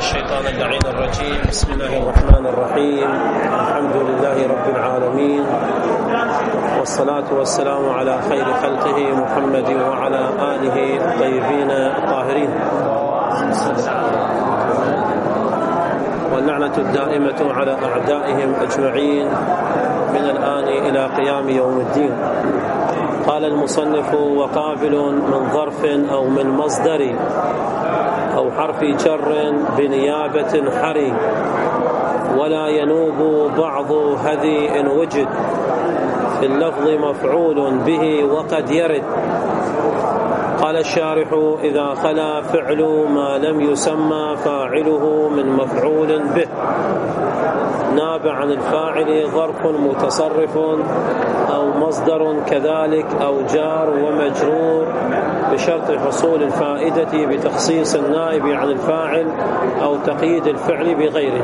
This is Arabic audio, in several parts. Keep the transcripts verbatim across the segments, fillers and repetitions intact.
الشيطان اللعين الرجيم. بسم الله الرحمن الرحيم. الحمد لله رب العالمين، والصلاة والسلام على خير خلقه محمد وعلى آله الطيبين الطاهرين، واللعنة الدائمة على أعدائهم أجمعين من الآن إلى قيام يوم الدين. قال المصنف: وقابل من ظرف أو من مصدر أو حرف جر بنيابة حري، ولا ينوب بعض هذي إن وجد في اللفظ مفعول به وقد يرد. قال الشارح: إذا خلا فعل ما لم يسمى فاعله من مفعول به، ناب عن الفاعل ظرف متصرف أو مصدر كذلك أو جار ومجرور، بشرط حصول الفائدة بتخصيص النائب عن الفاعل أو تقييد الفعل بغيره.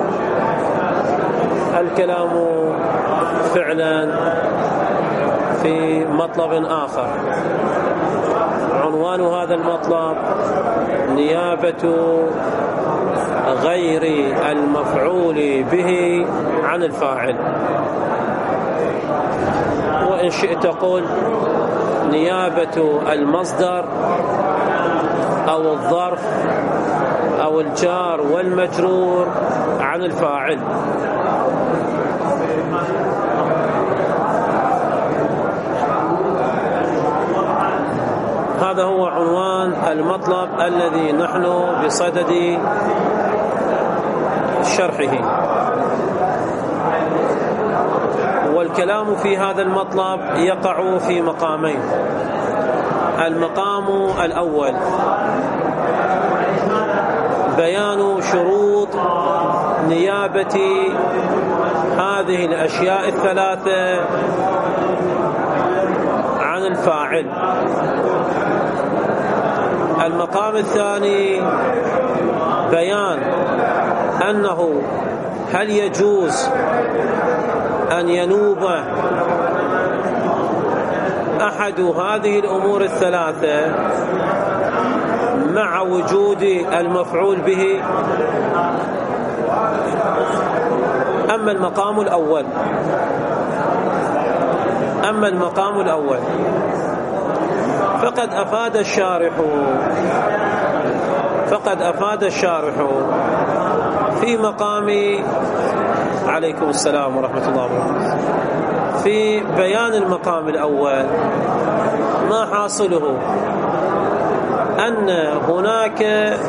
الكلام فعلا في مطلب آخر. عنوان هذا المطلب: نيابة غير المفعول به عن الفاعل. وإن شئت قل نيابة المصدر أو الظرف أو الجار والمجرور عن الفاعل. هذا هو عنوان المطلب الذي نحن بصدد شرحه. والكلام في هذا المطلب يقع في مقامين. المقام الأول بيان شروط نيابة هذه الأشياء الثلاثة عن الفاعل. المقام الثاني بيان أنه هل يجوز أن ينوب أحد هذه الأمور الثلاثة مع وجود المفعول به. أما المقام الأول أما المقام الأول فقد أفاد الشارح فقد أفاد الشارح في مقام عليكم السلام ورحمة الله وبركاته في بيان المقام الأول ما حاصله أن هناك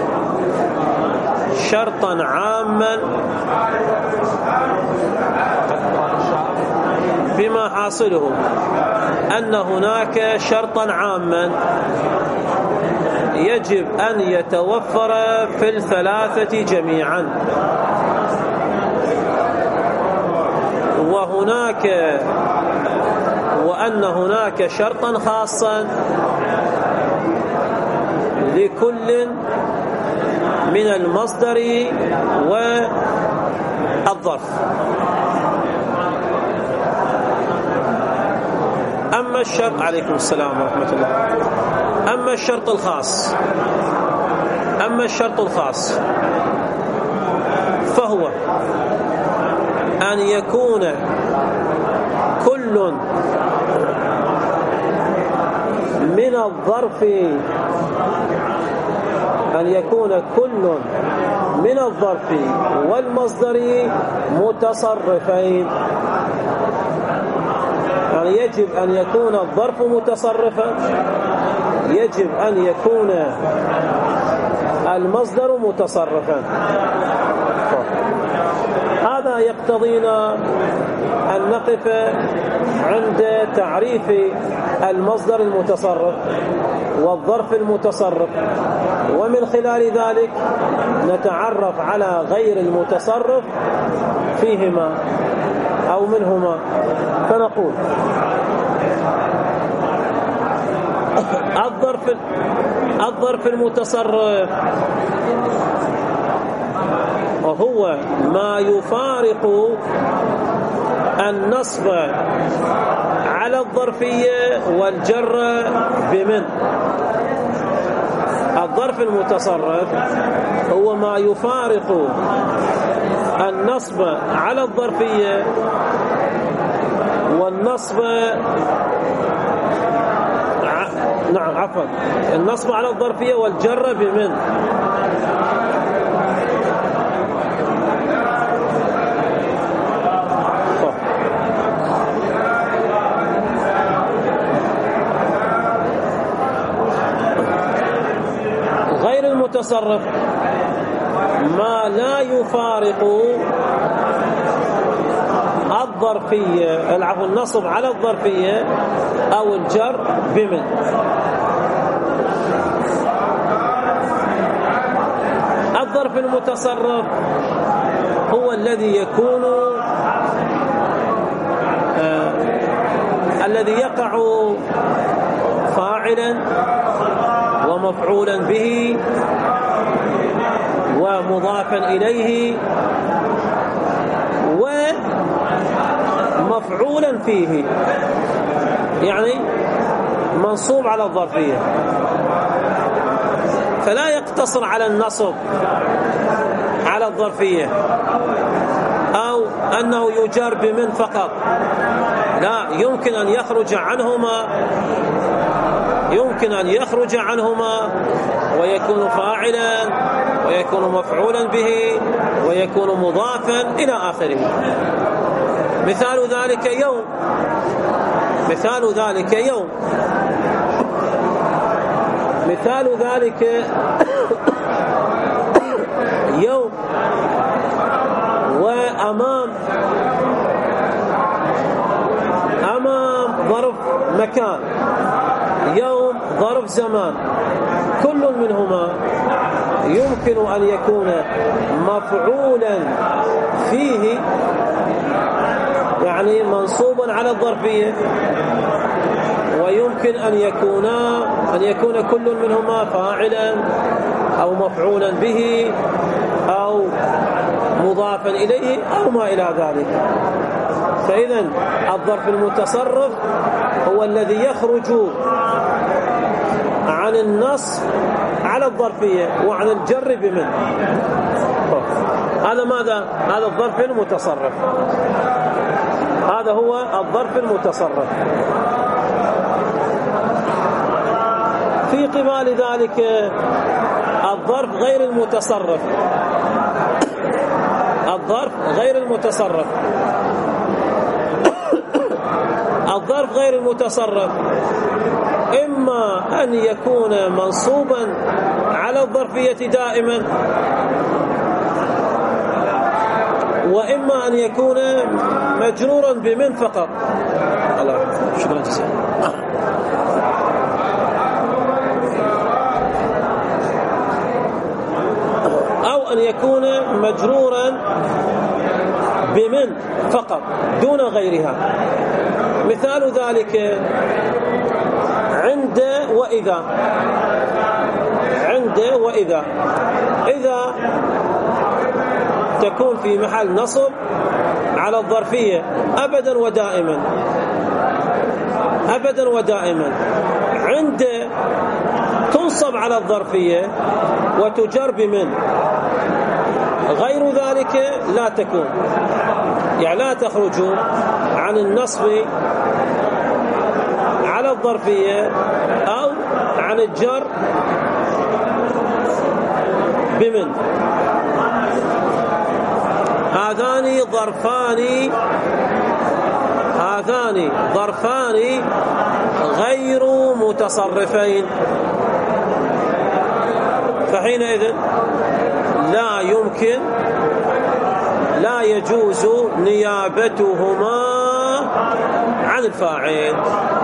شرطا عاما بما حاصله أن هناك شرطا عاما يجب أن يتوفر في الثلاثة جميعا، وهناك وأن هناك شرطا خاصا لكل من المصدر والظرف. أما الشرط عليكم السلام ورحمة الله أما الشرط الخاص أما الشرط الخاص فهو أن يكون كل من الظرف أن يكون كل من الظرف والمصدر متصرفين. يعني يجب أن يكون الظرف متصرفا، يجب أن يكون المصدر متصرفا. هذا يقتضينا أن نقف عند تعريف المصدر المتصرف والظرف المتصرف، ومن خلال ذلك نتعرف على غير المتصرف فيهما أو منهما. فنقول الظرف الظرف المتصرف وهو ما يفارق النصب على الظرفية والجر بمن. الظرف المتصرف هو ما يفارق النصب على الظرفية والنصب ع... نعم عفوا النصب على الظرفية والجر بمن. غير المتصرف ما لا يفارق الظرفية العفو النصب على الظرفية أو الجر بمن. الظرف المتصرف هو الذي يكون آه الذي يقع فاعلا ومفعولا به ومضافا إليه ومفعولا فيه، يعني منصوب على الظرفية، فلا يقتصر على النصب على الظرفية أو أنه يجر بمن فقط، لا، يمكن أن يخرج عنهما يمكن أن يخرج عنهما ويكون فاعلا ويكون مفعولا به ويكون مضافا إلى آخره. مثال ذلك يوم مثال ذلك يوم مثال ذلك يوم وأمام أمام ظرف مكان، يوم ظرف زمان، كل منهما يمكن أن يكون مفعولا فيه يعني منصوبا على الظرفية، ويمكن أن يكون أن يكون كل منهما فاعلا أو مفعولا به أو مضافا إليه أو ما إلى ذلك. فإذا الظرف المتصرف هو الذي يخرج عن النص على الظرفية وعن الجر بمن. هذا ماذا؟ هذا الظرف المتصرف، هذا هو الظرف المتصرف. في قبال ذلك الظرف غير المتصرف الظرف غير المتصرف الظرف غير المتصرف إما أن يكون منصوبا على الظرفية دائما، وإما أن يكون مجرورا بمن فقط. الله شكرا جزيلا. أو أن يكون مجرورا بمن فقط دون غيرها. مثال ذلك عند وإذا عند وإذا إذا تكون في محل نصب على الظرفية أبدا ودائما أبدا ودائما. عند تنصب على الظرفية وتجر بمن، غير ذلك لا تكون، يعني لا تخرج عن النصب على الظرفية أو عن الجر بمن. هذان ظرفان هذان ظرفان غير متصرفين، فحينئذ لا يمكن لا يجوز نيابتهما عن الفاعل.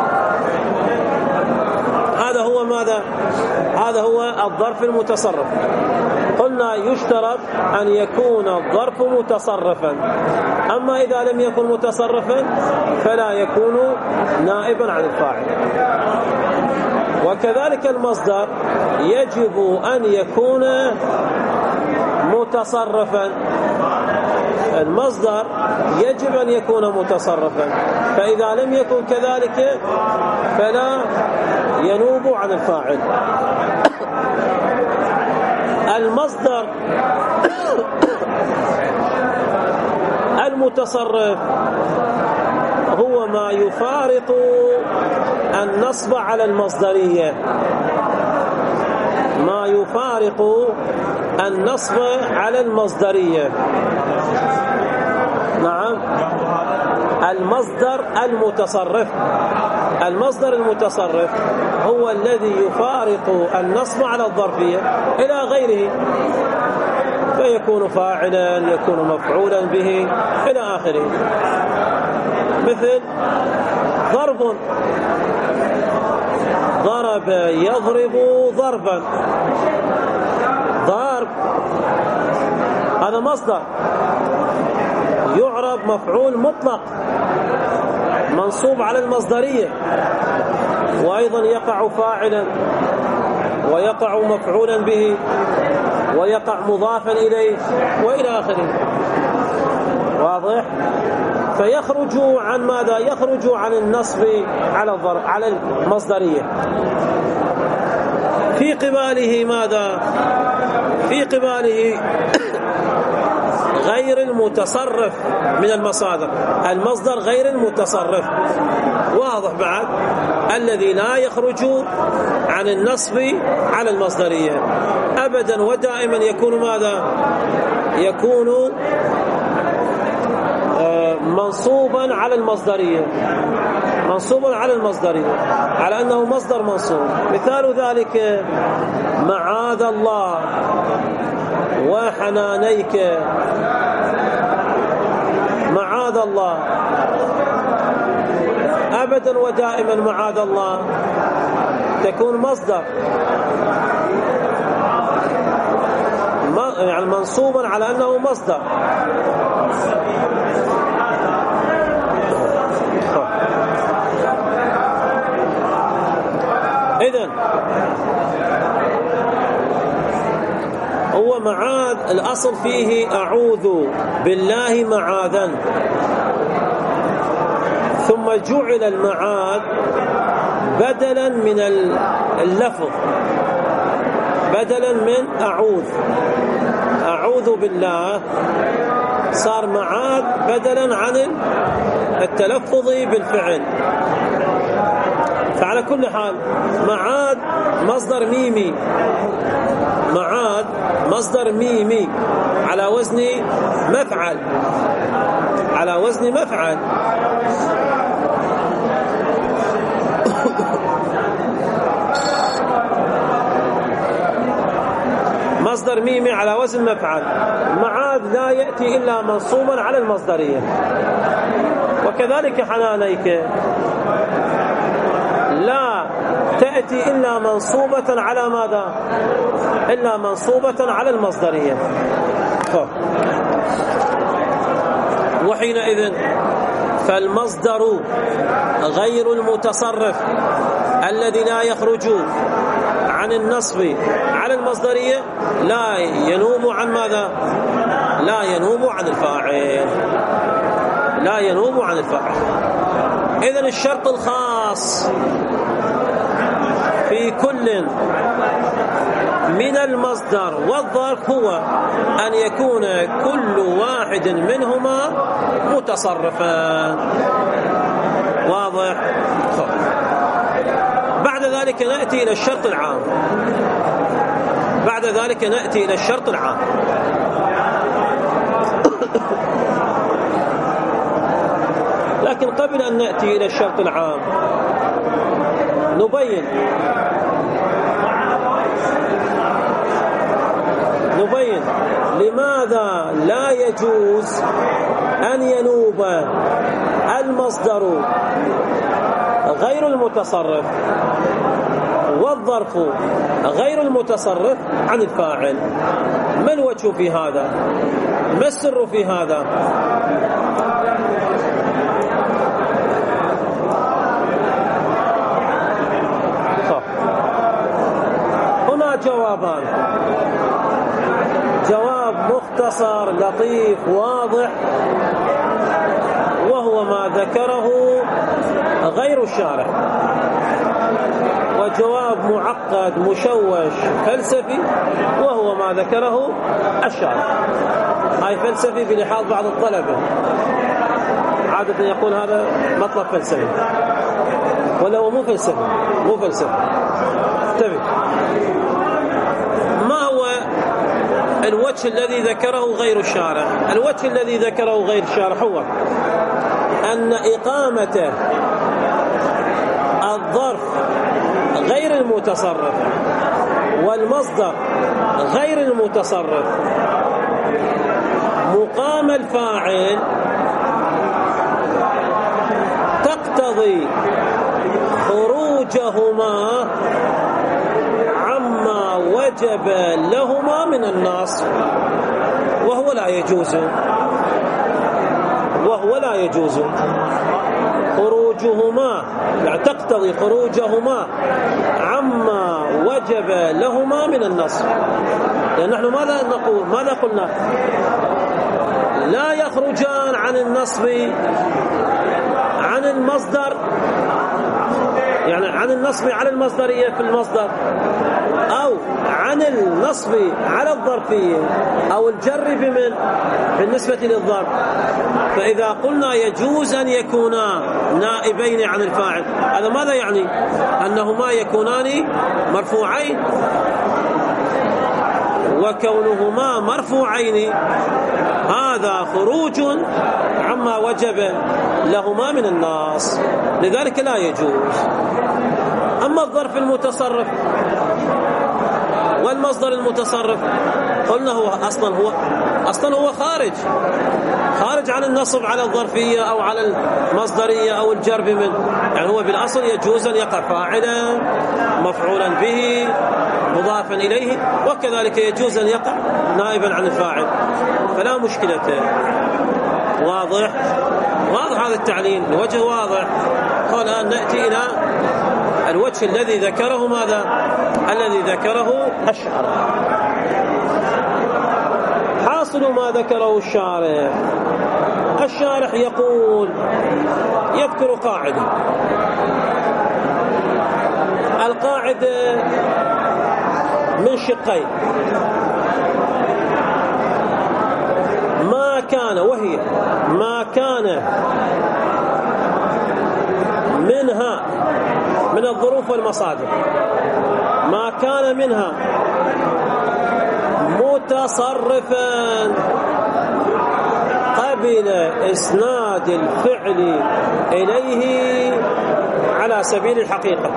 هذا هو ماذا؟ هذا هو الظرف المتصرف. قلنا يشترط أن يكون الظرف متصرفا، أما إذا لم يكن متصرفا فلا يكون نائبا عن الفاعل. وكذلك المصدر يجب أن يكون متصرفا، المصدر يجب أن يكون متصرفا، فإذا لم يكن كذلك فلا ينوب عن الفاعل. المصدر المتصرف هو ما يفارق النصب على المصدرية، ما يفارق النصب على المصدرية. نعم، المصدر المتصرف، المصدر المتصرف هو الذي يفارق النصب على الظرفية إلى غيره، فيكون فاعلا، يكون مفعولا به إلى آخره. مثل ضرب، ضرب يضرب ضربا، ضرب هذا مصدر يعرب مفعول مطلق منصوب على المصدرية، وأيضا يقع فاعلا ويقع مفعولا به ويقع مضافا إليه وإلى آخره. واضح؟ فيخرج عن ماذا؟ يخرج عن النصب على الضرب على المصدرية. في قباله ماذا؟ في قباله غير المتصرف من المصادر، المصدر غير المتصرف. واضح بعد؟ الذي لا يخرج عن النصب على المصدرية أبدا ودائما، يكون ماذا؟ يكون منصوبا على المصدرية، منصوبا على المصدرية على أنه مصدر منصوب. مثال ذلك معاذ الله وحنانيك، معاذ الله أبدا ودائما، معاذ الله تكون مصدر يعني منصوبا على أنه مصدر. إذن هو معاذ الأصل فيه أعوذ بالله معاذا، ثم جعل المعاذ بدلا من اللفظ، بدلا من أعوذ، أعوذ بالله صار معاذ بدلا عن التلفظ بالفعل. فعلى كل حال معاذ مصدر ميمي، معاذ مصدر ميمي على وزن مفعل، على وزن مفعل. مصدر ميمي على وزن مفعل. معاذ لا يأتي إلا منصوبا على المصدرية. وكذلك حنانيك لا تأتي إلا منصوبة على ماذا؟ إلا منصوبة على المصدرية. وحينئذ فالمصدر غير المتصرف الذي لا يخرج عن النصب على المصدرية لا ينوب عن ماذا؟ لا ينوب عن الفاعل، لا ينوب عن الفاعل. إذن الشرط الخاص في كل من المصدر والظرف هو أن يكون كل واحد منهما متصرفا. واضح؟ بعد ذلك نأتي إلى الشرط العام، بعد ذلك نأتي إلى الشرط العام. لكن قبل أن نأتي إلى الشرط العام نبين نبين لماذا لا يجوز أن ينوب المصدر غير المتصرف والظرف غير المتصرف عن الفاعل. ما الوجه في هذا؟ ما السر في هذا؟ هنا جوابان، جواب مختصر لطيف واضح، وهو ما ذكره غير الشارح. وجواب معقد مشوش فلسفي، وهو ما ذكره الشارح. هاي فلسفي بلحاظ بعض الطلبة عادة يقول هذا مطلب فلسفي، ولا هو مو فلسفي؟ مو فلسفي. انتبه، ما هو الوجه الذي ذكره غير الشارح؟ الوجه الذي ذكره غير الشارح هو أن إقامة الظرف غير المتصرف والمصدر غير المتصرف مقام الفاعل تقتضي خروجهما عما وجب لهما من النص، وهو لا يجوز وهو لا يجوز خروجهما، يعني تقتضي خروجهما عما وجب لهما من النص. لأن نحن ماذا نقول؟ ماذا قلنا؟ لا يخرجان عن النصب عن المصدر، يعني عن النصب على المصدرية في المصدر، أو عن النصب على الظرفية، أو الجر بمن بالنسبة للظرف. فإذا قلنا يجوز أن يكونا نائبين عن الفاعل، هذا ماذا يعني؟ أنهما يكونان مرفوعين، وكونهما مرفوعين هذا خروج عما وجب لهما من النص، لذلك لا يجوز. أما الظرف المتصرف والمصدر المتصرف قلنا هو أصلا هو أصلا هو خارج خارج عن النصب على الظرفية أو على المصدرية أو الجر بمن، يعني هو بالأصل يجوز أن يقع فاعلا مفعولا به مضافا إليه، وكذلك يجوز أن يقع نائبا عن الفاعل، فلا مشكلة. واضح واضح هذا التعليل بوجه واضح. والآن نأتي إلى الوجه الذي ذكره ماذا؟ الذي ذكره الشارح. حاصل ما ذكره الشارح، الشارح يقول يذكر قاعدة، القاعدة من شقين، ما كان، وهي ما كان منها من الظروف والمصادر، ما كان منها متصرفا قبل إسناد الفعل إليه على سبيل الحقيقة.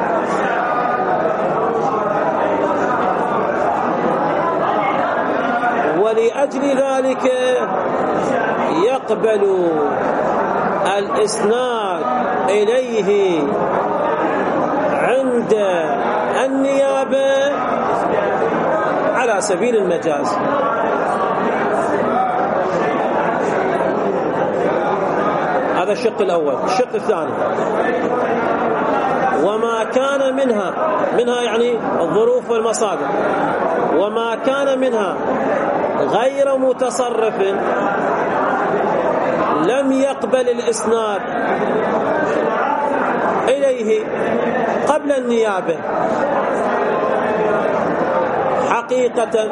ولأجل ذلك يقبل الإسناد إليه عند النيابة على سبيل المجاز. هذا الشق الأول. الشق الثاني، وما كان منها منها يعني الظروف والمصادر، وما كان منها غير متصرف لم يقبل الإسناد إليه قبل النيابة حقيقة.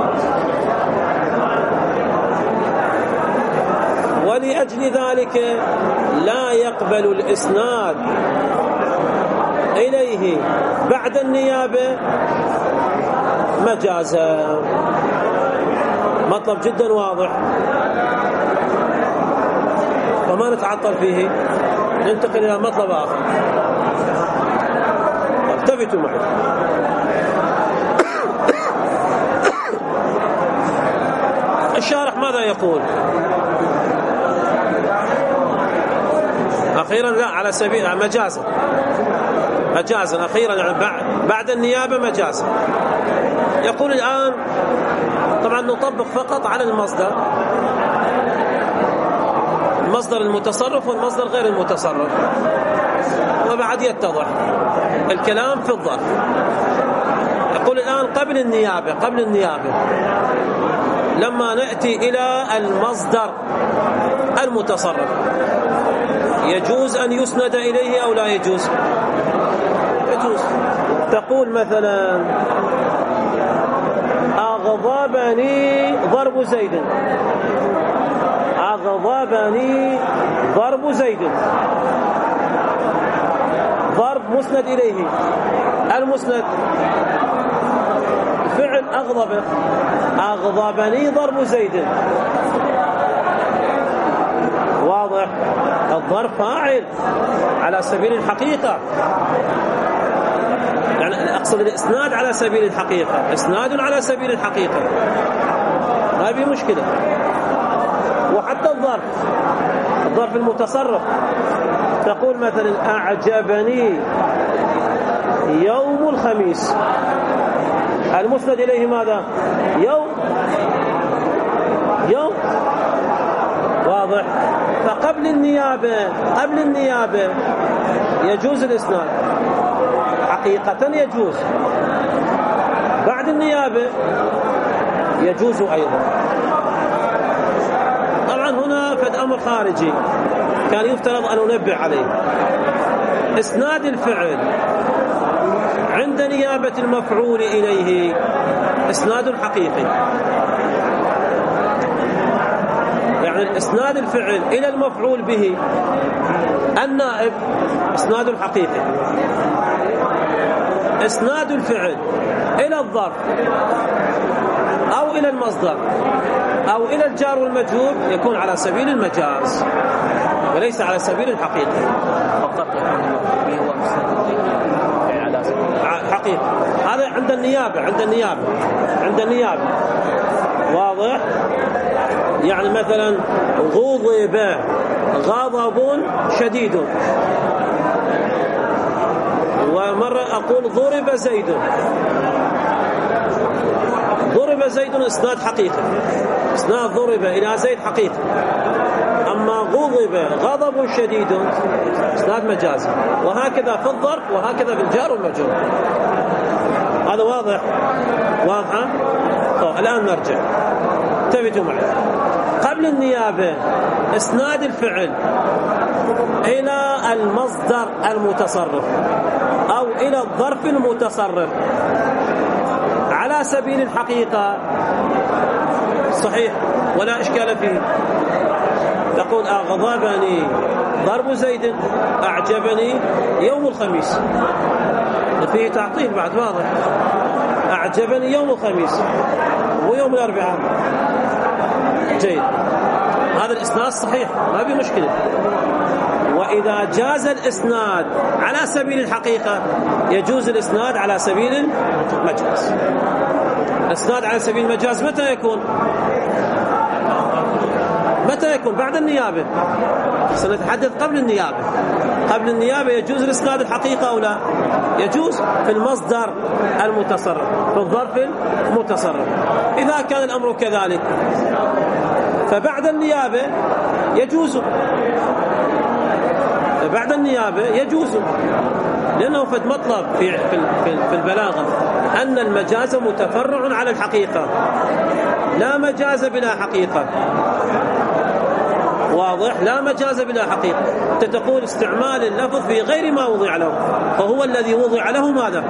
ولأجل ذلك لا يقبل الإسناد إليه بعد النيابة مجازا. مطلب جدا واضح، وما نتعطل فيه، ننتقل إلى مطلب آخر. التفتوا معي. الشارح ماذا يقول؟ أخيرا لا على سبيل مجازا مجازا أخيرا يعني بعد النيابة مجازا. يقول الآن طبعا نطبق فقط على المصدر، المصدر المتصرف والمصدر غير المتصرف، وبعد يتضح الكلام في الظرف. يقول الآن قبل النيابة قبل النيابة لما نأتي إلى المصدر المتصرف يجوز أن يسند إليه أو لا يجوز؟ يجوز. يجوز. تقول مثلا أغضبني ضرب زيد، أغضبني ضرب زيد، ضرب مسند إليه، المسند فعل أغضب، أغضبني ضرب زيد، واضح. الضرب فاعل على سبيل الحقيقة، يعني أقصد الإسناد على سبيل الحقيقة، إسناد على سبيل الحقيقة ما في مشكلة. وحتى الظرف، الظرف المتصرف، تقول مثلا أعجبني يوم الخميس، المسند إليه ماذا؟ يوم، يوم، واضح. فقبل النيابة، قبل النيابة يجوز الإسناد حقيقة، يجوز. بعد النيابة يجوز أيضا. طبعا هنا فد أمر خارجي كان يفترض أن ننبه عليه. إسناد الفعل عند نيابة المفعول إليه إسناد حقيقي، يعني إسناد الفعل إلى المفعول به النائب إسناد حقيقي. إسناد الفعل إلى الظرف أو إلى المصدر أو إلى الجار والمجرور يكون على سبيل المجاز وليس على سبيل الحقيقة. فقط هو على سبيل حقيقة. هذا عند النيابة، عند النيابة، عند النيابة، واضح. يعني مثلا غضب غضب شديد، ومرة أقول ضرب زيد، ضرب زيد إسناد حقيقي، إسناد ضرب إلى زيد حقيقي. أما غضب غضب شديد إسناد مجازي، وهكذا في الظرف وهكذا في الجار والمجرور. هذا واضح؟ واضحة؟ طيب الآن نرجع، انتبهوا معي. قبل النيابة إسناد الفعل إلى المصدر المتصرف أو إلى الظرف المتصرف على سبيل الحقيقة صحيح ولا إشكال فيه. تقول أغضبني ضرب زيد، أعجبني يوم الخميس، فيه تعطيل بعد واضح. أعجبني يوم الخميس ويوم الأربعاء، جيد، هذا الإسناد صحيح ما في مشكلة. وإذا جاز الإسناد على سبيل الحقيقة يجوز الإسناد على سبيل المجاز. الإسناد على سبيل المجاز متى يكون؟ متى يكون؟ بعد النيابة. سنتحدث قبل النيابة. قبل النيابة يجوز الإسناد الحقيقة أو لا؟ يجوز في المصدر المتصرف، في الظرف المتصرف. إذا كان الأمر كذلك فبعد النيابة يجوز، بعد النيابة يجوز، لأنه فد مطلب في في البلاغة أن المجاز متفرع على الحقيقة، لا مجاز بلا حقيقة، واضح. لا مجاز بلا حقيقة. تقول استعمال اللفظ في غير ما وضع له، فهو الذي وضع له ماذا؟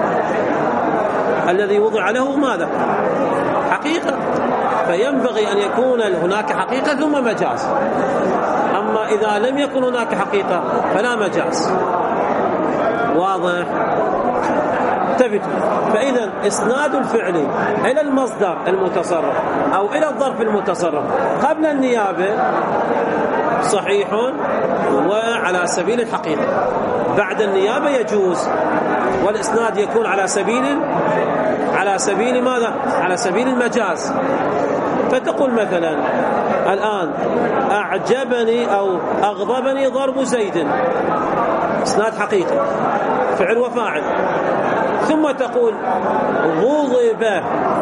الذي وضع له ماذا؟ حقيقة، فينبغي أن يكون هناك حقيقة ثم مجاز. أما إذا لم يكن هناك حقيقة فلا مجاز، واضح. تبت. فإذا إسناد الفعل إلى المصدر المتصرف أو إلى الظرف المتصرف قبل النيابة صحيح وعلى سبيل الحقيقة. بعد النيابة يجوز، والإسناد يكون على سبيل على سبيل ماذا؟ على سبيل المجاز. فتقول مثلا الآن أعجبني أو أغضبني ضرب زيد، إسناد حقيقي، فعل وفاعل. ثم تقول غضب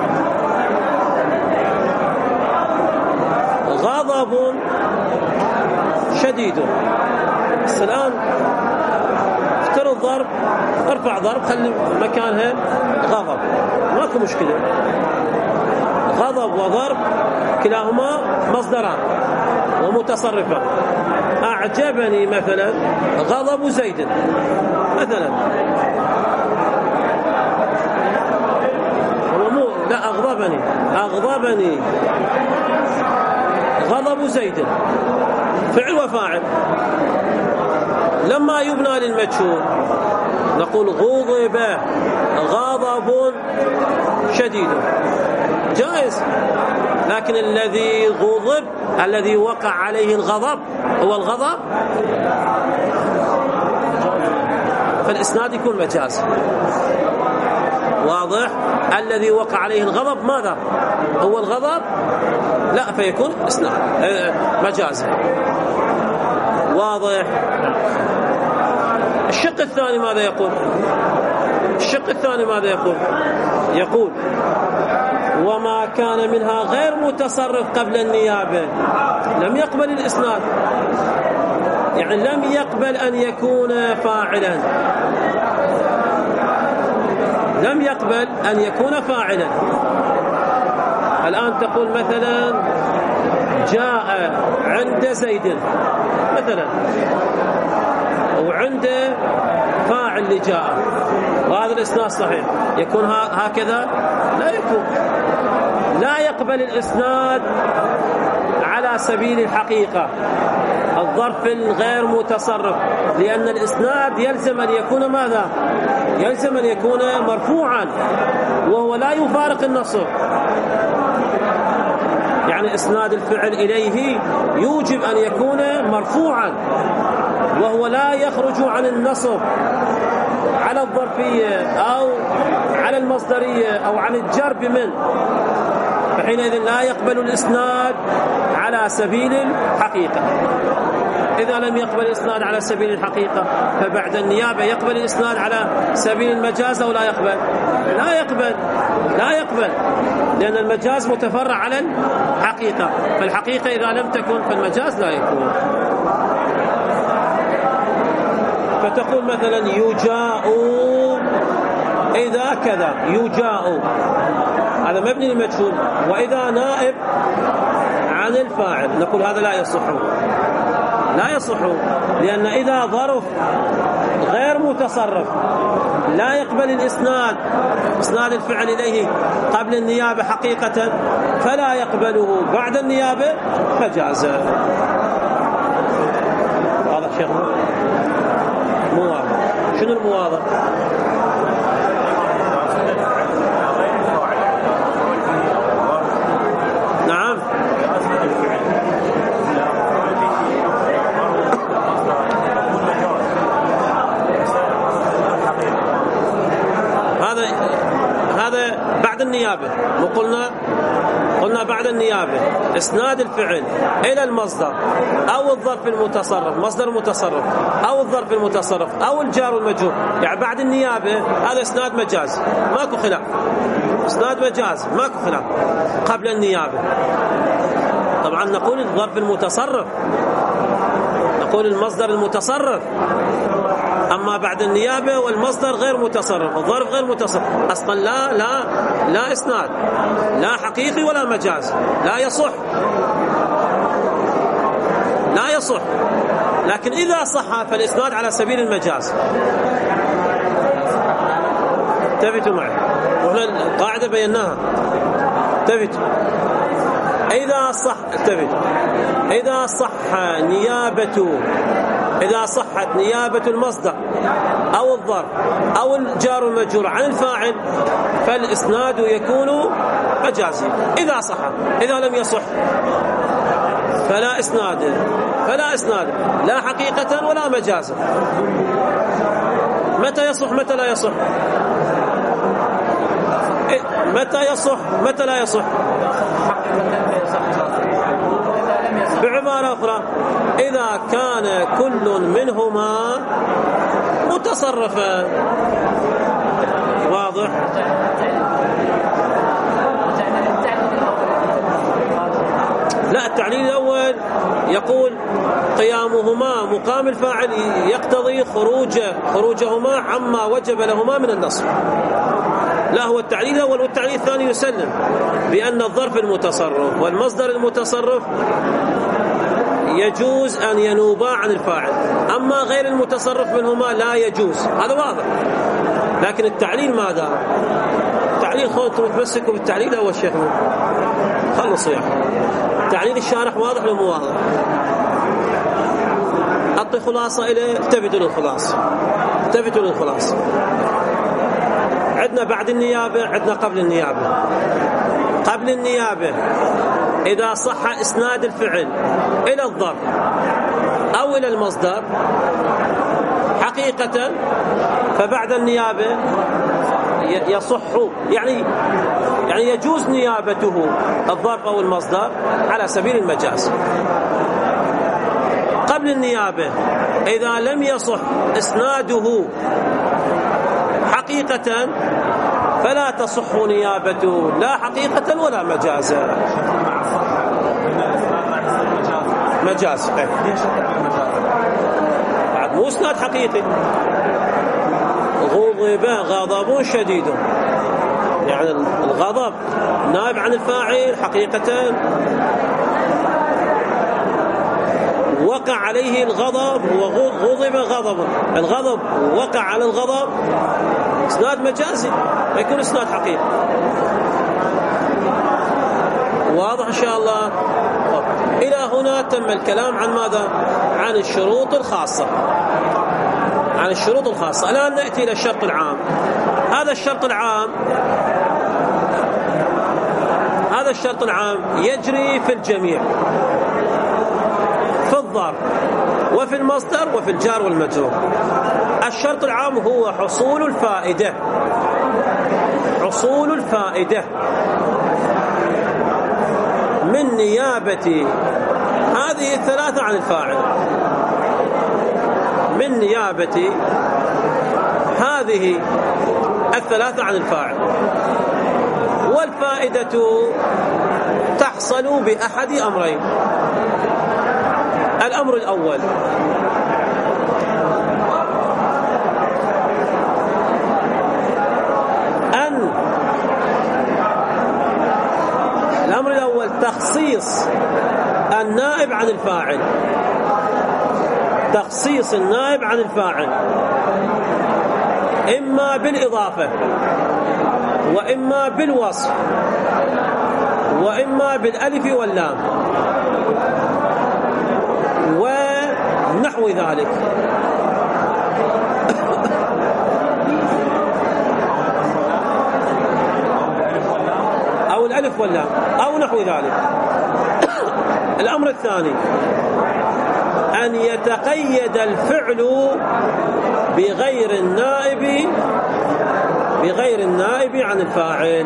غضب شديد. الآن افترض ضرب، ارفع ضرب، خلي مكانها غضب، ماكو مشكلة. غضب وضرب كلاهما مصدران ومتصرفان، أعجبني مثلا غضب زيد مثلا، لا أغضبني أغضبني غضب زيد فعل وفاعل. لما يبنى للمجهول نقول غضب غضب شديد جائز، لكن الذي غضب الذي وقع عليه الغضب هو الغضب، فالإسناد يكون مجاز. واضح؟ الذي وقع عليه الغضب ماذا؟ هو الغضب؟ لا، فيكون إسناد مجازا. واضح؟ الشق الثاني ماذا يقول؟ الشق الثاني ماذا يقول؟ يقول وما كان منها غير متصرف قبل النيابة لم يقبل الإسناد، يعني لم يقبل أن يكون فاعلا، لم يقبل أن يكون فاعلا. الآن تقول مثلا جاء عند زيد مثلا، وعنده فاعل لجاء، وهذا الإسناد صحيح، يكون هكذا؟ لا يكون، لا يقبل الإسناد على سبيل الحقيقة الظرف الغير متصرف، لأن الإسناد يلزم أن يكون ماذا؟ يلزم أن يكون مرفوعا، وهو لا يفارق النصب. يعني إسناد الفعل إليه يوجب أن يكون مرفوعا، وهو لا يخرج عن النصب على الظرفية أو على المصدرية أو عن الجر بمن، فحينئذ لا يقبل الإسناد على سبيل الحقيقة. إذا لم يقبل الإسناد على سبيل الحقيقة فبعد النيابة يقبل الإسناد على سبيل المجاز أو لا يقبل؟ لا يقبل، لا يقبل، لأن المجاز متفرع على الحقيقة، فالحقيقة إذا لم تكن فالمجاز لا يكون. فتقول مثلا يجاء إذا كذا، يجاء هذا مبني للمجهول، وإذا نائب عن الفاعل نقول هذا لا يصح، لا يصح، لأن إذا ظرف غير متصرف لا يقبل الإسناد، إسناد الفعل إليه قبل النيابة حقيقة، فلا يقبله بعد النيابة فجازا. هذا شيخ مو واضح. شنو المواضح؟ نعم، هذا هذا بعد النيابة، وقلنا قلنا بعد النيابة إسناد الفعل إلى المصدر أو الظرف المتصرف، مصدر متصرف أو الظرف المتصرف أو الجار والمجرور، يعني بعد النيابة هذا إسناد مجاز ماكو خلاف، إسناد مجاز ماكو خلاف. قبل النيابة طبعا نقول الظرف المتصرف، نقول المصدر المتصرف، أما بعد النيابة والمصدر غير متصرف، الظرف غير متصرف، أصلا لا لا لا إسناد، لا حقيقي ولا مجاز، لا يصح، لا يصح. لكن إذا صح فالإسناد على سبيل المجاز. تفتوا معي، وهنا القاعدة بيناها. تفتوا إذا صح، تفتوا إذا صح نيابة إذا صحت نيابة المصدر أو الظرف أو الجار والمجرور عن الفاعل فالإسناد يكون مجازي إذا صح. إذا لم يصح فلا إسناد، فلا إسناد لا حقيقة ولا مجازا. متى يصح متى لا يصح؟ متى يصح متى لا يصح؟ بعبارة أخرى إذا كان كل منهما متصرفا. واضح؟ لا، التعليل الأول يقول قيامهما مقام الفاعل يقتضي خروج خروجهما عما وجب لهما من النصب. لا، هو التعليل الأول، والتعليل الثاني يسلم بأن الظرف المتصرف والمصدر المتصرف يجوز أن ينوبا عن الفاعل، أما غير المتصرف منهما لا يجوز، هذا واضح. لكن التعليل ماذا؟ التعليل خلطوا متمسكوا بالتعليل أول شيء خلصوا يعني تعليل الشارح واضح ولا مو واضح؟ أعطي خلاصة إليه، التفتوا للخلاصة التفتوا للخلاصة. عندنا بعد النيابة، عندنا قبل النيابة. قبل النيابة إذا صح إسناد الفعل إلى الظرف أو إلى المصدر حقيقة، فبعد النيابة يصح يعني يعني يجوز نيابته الظرف أو المصدر على سبيل المجاز. قبل النيابة إذا لم يصح إسناده حقيقة فلا تصح نيابته لا حقيقة ولا مجازا. مجاز بعد مو إسناد حقيقي. غضب غضب شديد، يعني الغضب نائب عن الفاعل حقيقة، وقع عليه الغضب وغضب غضب، الغضب وقع على الغضب، اسناد مجازي ما يكون اسناد حقيقي. واضح ان شاء الله؟ الى هنا تم الكلام عن ماذا؟ عن الشروط الخاصة عن الشروط الخاصة. الآن نأتي إلى الشرط العام. هذا الشرط العام هذا الشرط العام يجري في الجميع، في الظرف وفي المصدر وفي الجار والمجرور. الشرط العام هو حصول الفائدة حصول الفائدة من نيابة هذه الثلاثة عن الفاعل، من نيابة هذه الثلاثة عن الفاعل. والفائدة تحصل بأحد أمرين. الأمر الأول أن الأمر الأول تخصيص النائب عن الفاعل، تخصيص النائب عن الفاعل إما بالإضافة وإما بالوصف وإما بالألف واللام ونحو ذلك. أو الألف واللام أو نحو ذلك. الأمر الثاني أن يتقيد الفعل بغير النائب بغير النائب عن الفاعل.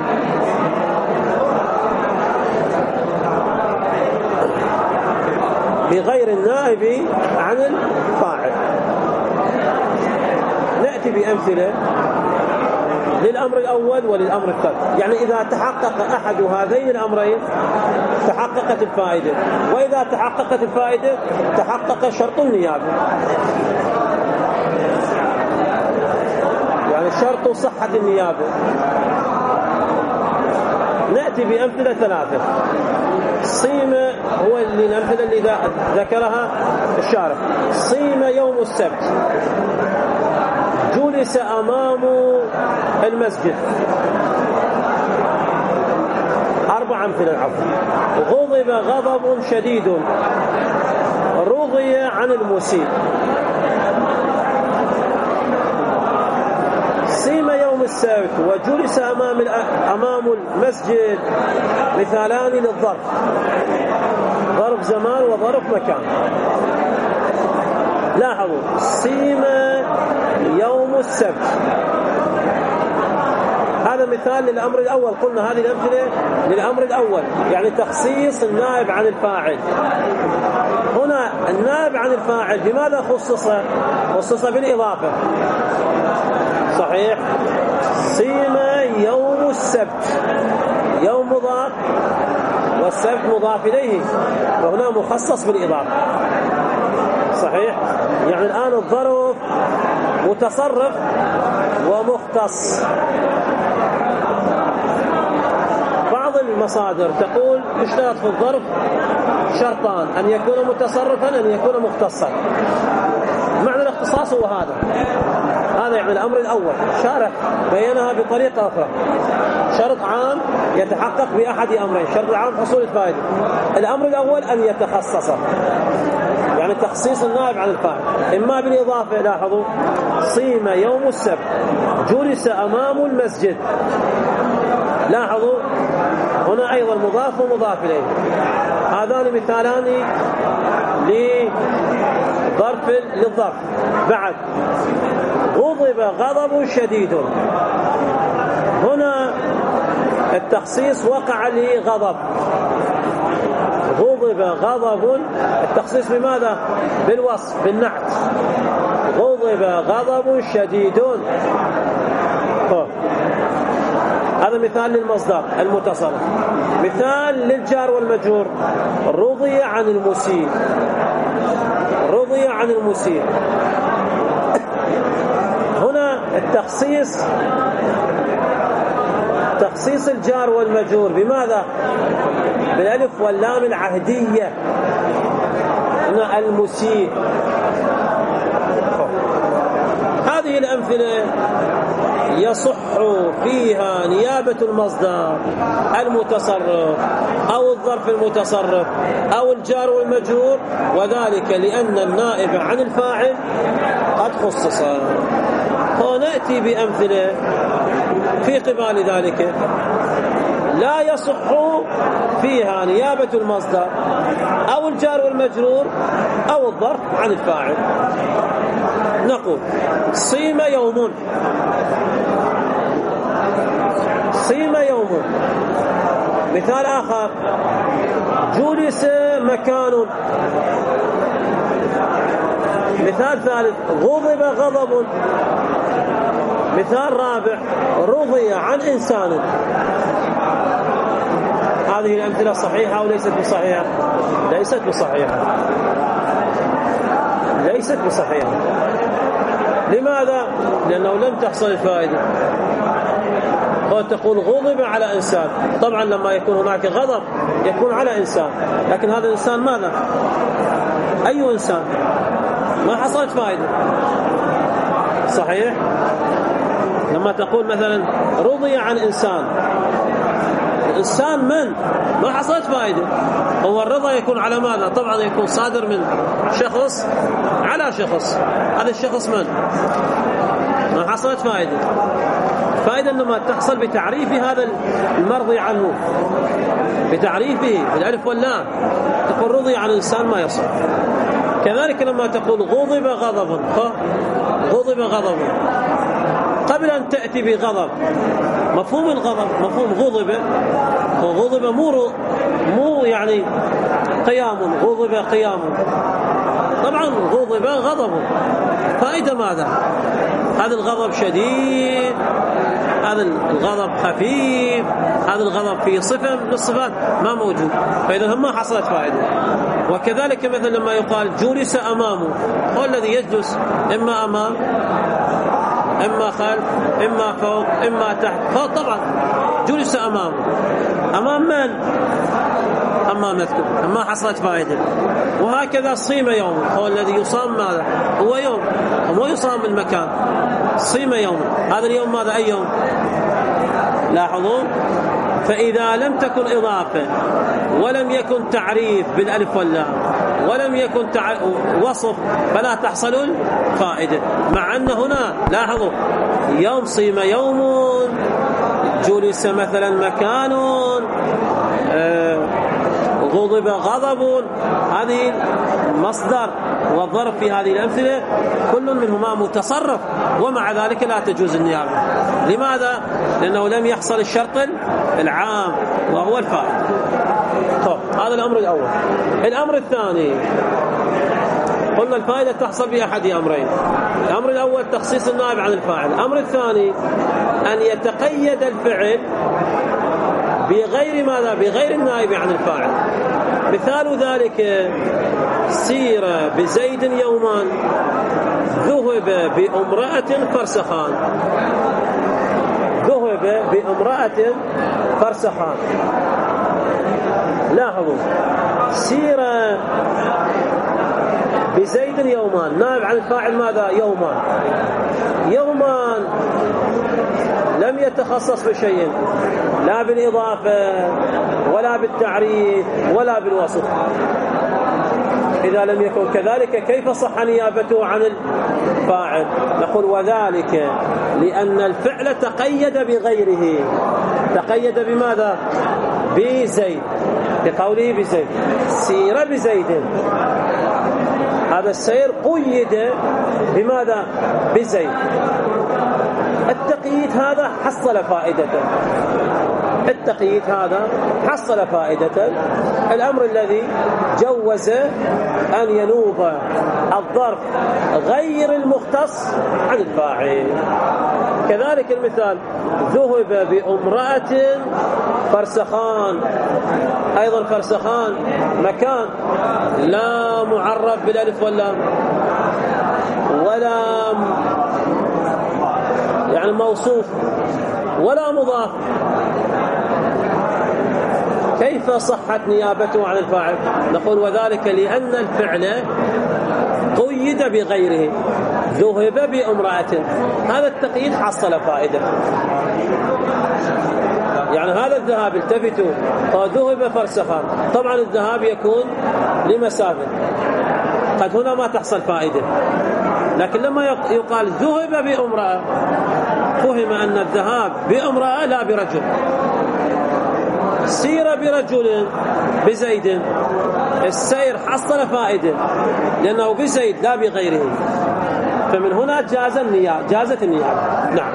بغير النائب عن الفاعل. نأتي بأمثلة للأمر الأول وللأمر الثاني. يعني إذا تحقق أحد هذين الأمرين تحققت الفائدة، وإذا تحققت الفائدة تحقق شرط النيابة. يعني شرط صحة النيابة. نأتي بأمثلة ثلاثة. صيم هو اللي الأمثلة اللي ذكرها الشارح. صيم يوم السبت، جلس أمام المسجد. أربع أمثلة عفوا. غضب غضب شديد، رضي عن المسيء. صيم يوم السبت وجلس أمام أمام المسجد مثالان للظرف، ظرف زمان وظرف مكان. لاحظوا صيم يوم السبت، هذا مثال للأمر الأول. قلنا هذه الأمثلة للأمر الأول، يعني تخصيص النائب عن الفاعل. هنا النائب عن الفاعل بماذا خصص؟ خصص بالإضافة. صحيح. صيم يوم السبت، يوم مضاف والسبت مضاف إليه، وهنا مخصص بالإضافة. صحيح. يعني الآن الظرف متصرف ومختص. بعض المصادر تقول يشترط في الظرف شرطان: أن يكون متصرفا، أن يكون مختصا. معنى الاختصاص هو هذا هذا يعني الأمر الأول. شارح بينها بطريقة أخرى: شرط عام يتحقق بأحد أمرين. شرط العام حصول الفائدة. الأمر الأول أن يتخصص، يعني تخصيص النائب عن الفاعل، إما بالإضافة. لاحظوا: صيم يوم السبت، جلس أمام المسجد. لاحظوا هنا أيضا مضاف ومضاف إليه. هذان مثالان لظرف للظرف. بعد: غضب غضب شديد. هنا التخصيص وقع لغضب. غضب غضب، التخصيص بماذا؟ بالوصف، بالنعت. غضب غضب شديد. هذا مثال للمصدر المتصرف. مثال للجار والمجرور: رضي عن المسيء. رضي عن المسيء. هنا التخصيص تخصيص الجار والمجرور بماذا؟ بالالف واللام العهدية. هنا المسيء. هذه الأمثلة يصح فيها نيابة المصدر المتصرف أو الظرف المتصرف أو الجار والمجرور، وذلك لأن النائب عن الفاعل قد خصص. ونأتي بأمثلة في قبال ذلك لا يصح فيها نيابة المصدر أو الجار والمجرور أو الظرف عن الفاعل. نقول: صيم يوم. صيم يوم. مثال آخر: جلس مكان. مثال ثالث: غضب غضب. مثال رابع: رضي عن إنسان. هذه الأمثلة صحيحة أو ليست بصحيحة؟ ليست بصحيحة. ليست بصحيحة. لماذا؟ لأنه لم تحصل الفائدة. تقول غضب على إنسان، طبعا لما يكون هناك غضب يكون على إنسان، لكن هذا الإنسان ماذا؟ أي إنسان؟ ما حصلت فائدة. صحيح؟ لما تقول مثلا رضي عن إنسان، الإنسان من؟ ما حصلت فائدة. هو الرضا يكون على ماذا؟ طبعا يكون صادر من شخص على شخص. هذا الشخص من؟ ما حصلت فائدة. فائدة إنما تحصل بتعريف هذا المرضي عنه، بتعريفه بالألف واللام. تقول رضي عن إنسان ما يصح. كذلك لما تقول غضب غضب، غضب غضب، قبل أن تأتي بغضب مفهوم الغضب مفهوم غضب. وغضب مو مو يعني قيام، غضب قيام. طبعا غضب غضب، فائدة ماذا؟ هذا الغضب شديد، هذا الغضب خفيف، هذا الغضب في صفة من الصفات ما موجود، فإذا هم ما حصلت فائدة. وكذلك مثلا لما يقال جلس أمامه، هو الذي يجلس إما أمام إما خلف إما فوق إما تحت. فوق طبعا جلس أمامه، أمام من؟ أمام مذكور، ما حصلت فائدة. وهكذا صيم يوم، هو الذي يصام ماذا؟ هو يوم، وما يصام المكان. صيم يوم، هذا اليوم ماذا؟ أي يوم؟ لاحظوا، فإذا لم تكن إضافة ولم يكن تعريف بالألف واللام ولم يكن تع... وصف، فلا تحصل الفائدة. مع أن هنا لاحظوا يوم صيم يوم، جلس مثلا مكان، آه غضب غضب، هذه مصدر والظرف في هذه الأمثلة كل منهما متصرف، ومع ذلك لا تجوز النيابة. لماذا؟ لأنه لم يحصل الشرط العام وهو الفائدة. طب هذا الأمر الأول. الأمر الثاني قلنا الفائدة تحصل بأحد أمرين. الأمر الأول تخصيص النائب عن الفاعل. الأمر الثاني أن يتقيد الفعل بغير ماذا؟ بغير النائب عن الفاعل. مثال ذلك سير بزيد يومان، ذهب بامرأة فرسخان. ذهب بامرأة فرسخان. لاحظوا سير بزيد يومان، نائب عن الفاعل ماذا؟ يومان. يومان لم يتخصص بشيء، لا بالإضافة ولا بالتعريف ولا بالوصف. إذا لم يكن كذلك كيف صح نيابته عن الفاعل؟ نقول وذلك لأن الفعل تقيد بغيره. تقيد بماذا؟ بزيد، بقوله بزيد سير بزيد. هذا السير قيد بماذا؟ بزيد. التقييد هذا حصل فائدة، التقييد هذا حصل فائدة. الأمر الذي جوز أن ينوب الظرف غير المختص عن الفاعل. كذلك المثال ذهب بامرأة فرسخان، أيضا فرسخان مكان لا معرف بالألف واللام ولا يعني موصوف ولا مضاف، كيف صحت نيابته عن الفاعل؟ نقول وذلك لأن الفعل قيد بغيره. ذهب بامرأة، هذا التقييد حصل فائدة. يعني هذا الذهاب التفتوا ذهب فرسخان، طبعا الذهاب يكون لمسافة، قد هنا ما تحصل فائدة، لكن لما يقال ذهب بامرأة فهم أن الذهاب بامرأة لا برجل. سير برجل بزيد، السير حصل فائدة لأنه بزيد لا بغيره، فمن هنا جاز النيابة، جازت النيابة. نعم.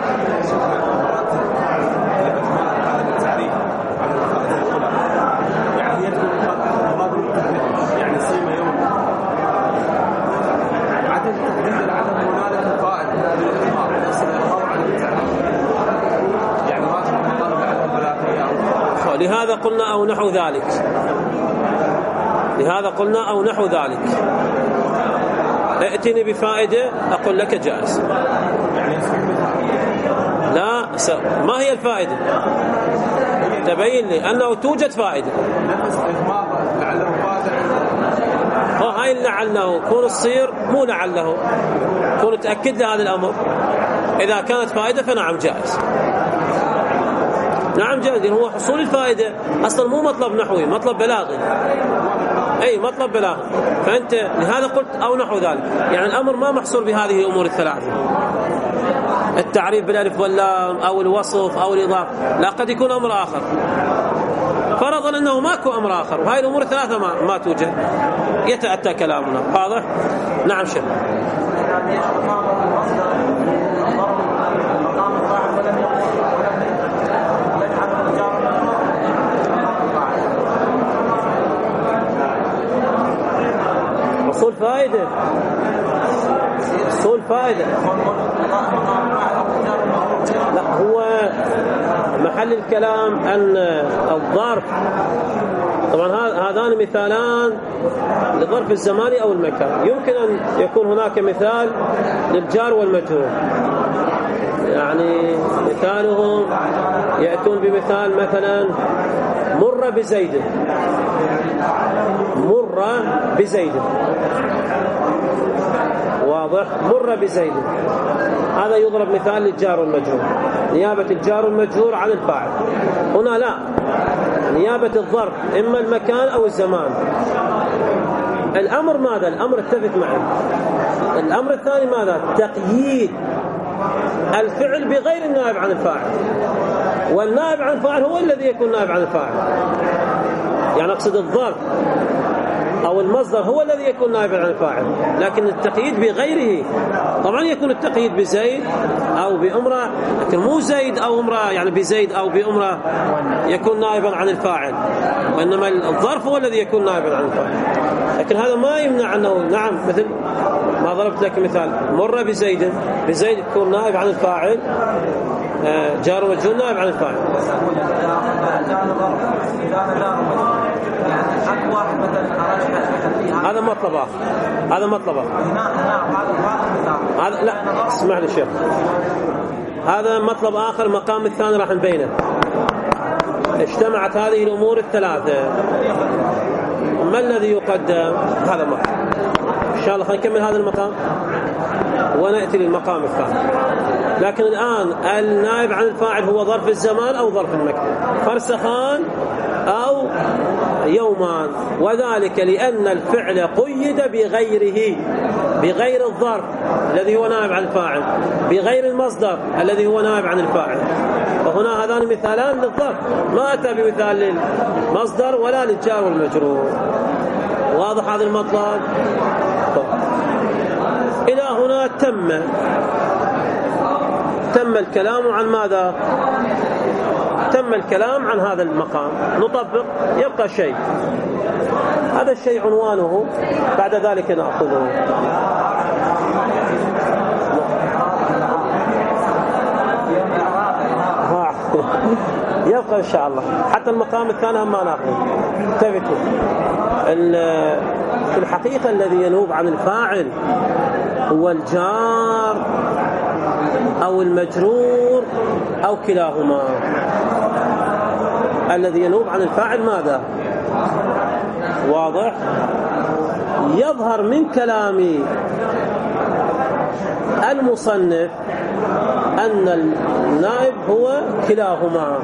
لهذا قلنا أو نحو ذلك، لهذا قلنا أو نحو ذلك. ائتني بفائدة أقول لك جائز. لا، ما هي الفائدة؟ تبين لي أنه توجد فائدة. هاي لعله كون الصير مو لعله، كون تأكد لهذا الأمر. إذا كانت فائدة فنعم جائز، نعم جائز، هو حصول الفائدة أصلا مو مطلب نحوي، مطلب بلاغي. أي مطلب بلاغي، فأنت لهذا قلت أو نحو ذلك. يعني الأمر ما محصور بهذه الأمور الثلاثة، التعريف بالألف واللام أو الوصف أو الإضافة، لا قد يكون أمر آخر. فرضا أنه ماكو أمر آخر وهاي الأمور الثلاثة ما, ما توجد، يتأتى كلامنا. واضح؟ نعم شيخ. حصول فائدة، حصول فائدة. لا، هو محل الكلام أن الظرف، طبعا هذان مثالان للظرف الزماني أو المكان. يمكن أن يكون هناك مثال للجار والمجرور، يعني مثالهم يأتون بمثال مثلا مر بزيد، مر بزيد، واضح؟ مر بزيد، هذا يضرب مثال للجار والمجرور، نيابة الجار والمجرور عن الفاعل. هنا لا، نيابة الظرف إما المكان أو الزمان. الأمر ماذا؟ الأمر اتفق معي. الأمر الثاني ماذا؟ تقييد الفعل بغير النائب عن الفاعل، والنائب عن الفاعل هو الذي يكون نائب عن الفاعل. يعني أقصد الظرف أو المصدر هو الذي يكون نائبا عن الفاعل، لكن التقييد بغيره طبعا يكون التقييد بزيد أو بأمرأة، لكن مو زيد أو امرأة، يعني بزيد أو بأمرأة يكون نائبا عن الفاعل، وإنما الظرف هو الذي يكون نائبا عن الفاعل. لكن هذا ما يمنع أنه نعم، مثل ما ضربت لك مثال مر بزيد، بزيد يكون نائب عن الفاعل، جار ومجرور نائب عن الفاعل. هذا مطلب آخر، هذا مطلب آخر. هذا لا، اسمح لي شيخ، هذا مطلب آخر، المقام الثاني راح نبينه. اجتمعت هذه الأمور الثلاثة، ما الذي يقدم؟ هذا مقام. إن شاء الله خلينا نكمل هذا المقام ونأتي للمقام الثاني. لكن الآن النائب عن الفاعل هو ظرف الزمان أو ظرف المكان، فرسخان أو يومان، وذلك لأن الفعل قيد بغيره، بغير الظرف الذي هو نائب عن الفاعل، بغير المصدر الذي هو نائب عن الفاعل. وهنا هذان مثالان للظرف، ما أتى بمثال للمصدر ولا للجار والمجرور. واضح هذا المطلب؟ إلى هنا تم تم الكلام عن ماذا؟ تم الكلام عن هذا المقام. نطبق، يبقى شيء، هذا الشيء عنوانه، بعد ذلك نأخذه. يبقى إن شاء الله حتى المقام الثاني هم ما نأخذه. انتبهوا، في الحقيقة الذي ينوب عن الفاعل هو الجار أو المجرور أو كلاهما. الذي ينوب عن الفاعل ماذا؟ واضح؟ يظهر من كلام المصنف أن النائب هو كلاهما.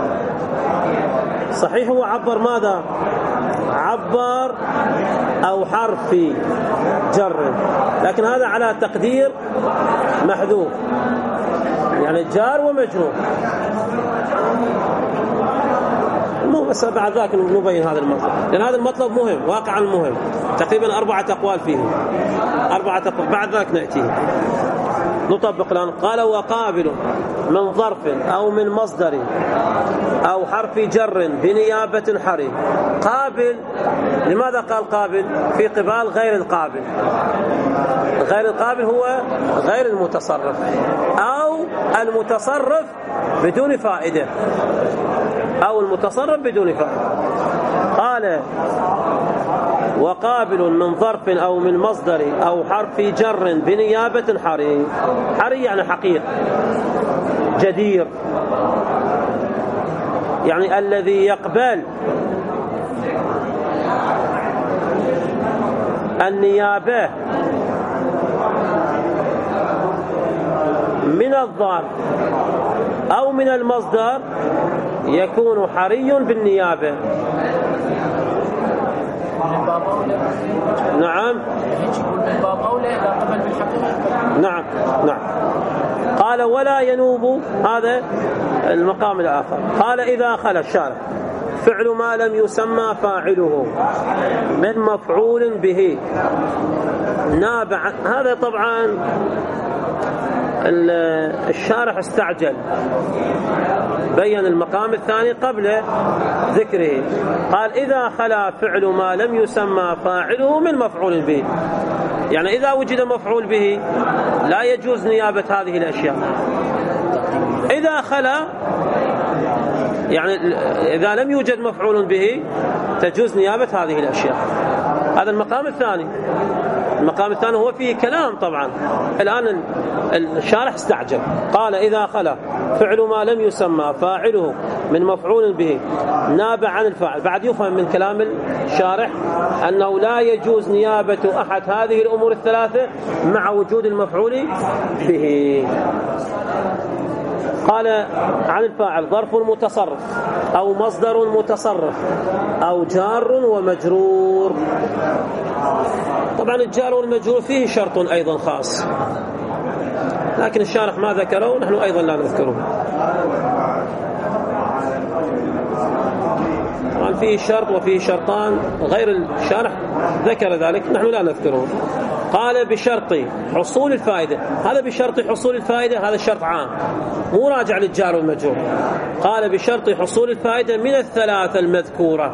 صحيح هو عبر ماذا؟ عبر أو حرف جر، لكن هذا على تقدير محذوف، يعني جار ومجرور. مو بس بعد ذاك نبين هذا المطلب، لأن هذا المطلب مهم، واقعا مهم، تقريبا أربعة أقوال فيه، أربعة أقوال، بعد ذاك نأتيه. نطبق الآن. قال وقابل من ظرف أو من مصدر أو حرف جر بنيابة حري. قابل، لماذا قال قابل؟ في قبال غير القابل. غير القابل هو غير المتصرف أو المتصرف بدون فائدة، أو المتصرف بدون فائدة. قال وقابل من ظرف أو من مصدر أو حرف جر بنيابة حري. حري يعني حقيق، جدير، يعني الذي يقبل النيابة من الظرف أو من المصدر يكون حري بالنيابة. نعم نعم نعم. قال ولا ينوب، هذا المقام الآخر. قال إذا خلا الشارع فعل ما لم يسمى فاعله من مفعول به ناب عن، هذا طبعا الشارح استعجل، بين المقام الثاني قبل ذكره. قال إذا خلا فعل ما لم يسمى فاعله من مفعول به، يعني إذا وجد مفعول به لا يجوز نيابة هذه الأشياء. إذا خلا يعني إذا لم يوجد مفعول به تجوز نيابة هذه الأشياء. هذا المقام الثاني. المقام الثاني هو فيه كلام طبعا. الآن الشارح استعجل، قال إذا خلا فعل ما لم يسمى فاعله من مفعول به ناب عن الفاعل. بعد يفهم من كلام الشارح أنه لا يجوز نيابة أحد هذه الأمور الثلاثة مع وجود المفعول به. قال عن الفاعل ظرف متصرف أو مصدر متصرف أو جار ومجرور. طبعا الجار والمجرور فيه شرط أيضا خاص، لكن الشارح ما ذكره ونحن أيضا لا نذكره. طبعا فيه شرط وفيه شرطان غير الشارح ذكر ذلك، نحن لا نذكره. قال بشرط حصول الفائدة، هذا بشرط حصول الفائدة، هذا شرط عام مو راجع للجار والمجرور. قال بشرط حصول الفائدة من الثلاثة المذكورة،